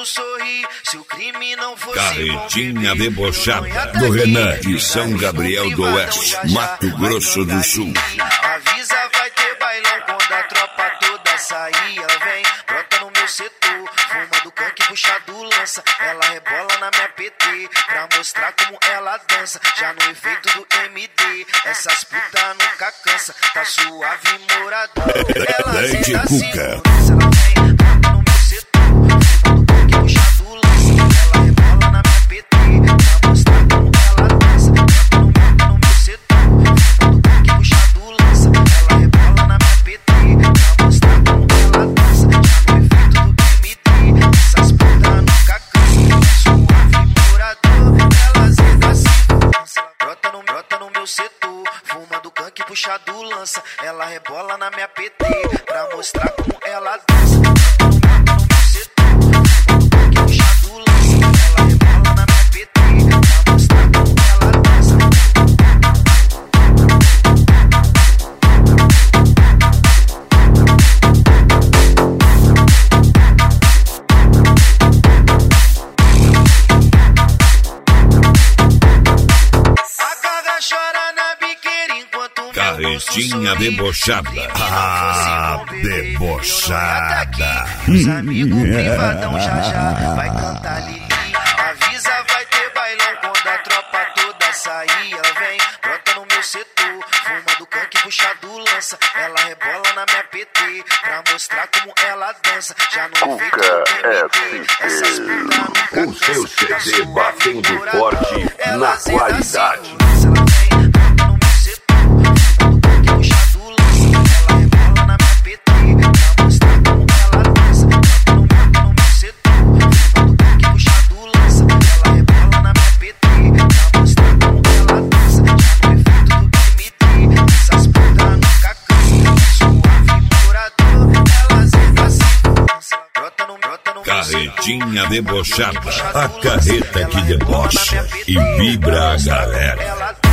sorrir. Se o crime não fosse Carretinha debochada do Renan de São Gabriel do Oeste, Mato Grosso do Sul. Avisa, vai ter bailão quando a tropa toda sair. Ela vem, brota no meu setor, fumando canque, puxado lança. Ela rebola na minha PT, pra mostrar como ela dança. Já no efeito do MD, essas putas nunca cansa. Tá suave, moradão. Ela Leite senta assim, Cuca. ela vem, brota no meu setor, fumando canque, puxado lança. Ela rebola na minha PT, pra mostrar como ela dança. Brota no meu setor, fumando canque, puxado lança. Ela rebola na minha PT, pra mostrar como ela dança. Já no efeito do MD, essas putas nunca cansam. Suave, morador, ela senta assim. Brota no meu setor, fumando canque, puxado lança. Ela rebola na minha PT, pra mostrar como ela dança. No meu setor, fumando canque, puxado lança. Ela rebola na minha PT, pra mostrar como ela dança. Chora na biqueira enquanto Carretinha debochada. Ah, debochada. Os amigos privadão já vai cantar Lili. Avisa, vai ter bailão quando a tropa toda sair. Ela vem, brota no meu setor, fumando canque, puxado lança. Ela rebola na minha PT, pra mostrar como ela dança. Já no efeito do MD, essas putas nunca O seu cansa. CD batendo forte na qualidade. Carretinha debochada, a carreta que debocha e vibra a galera.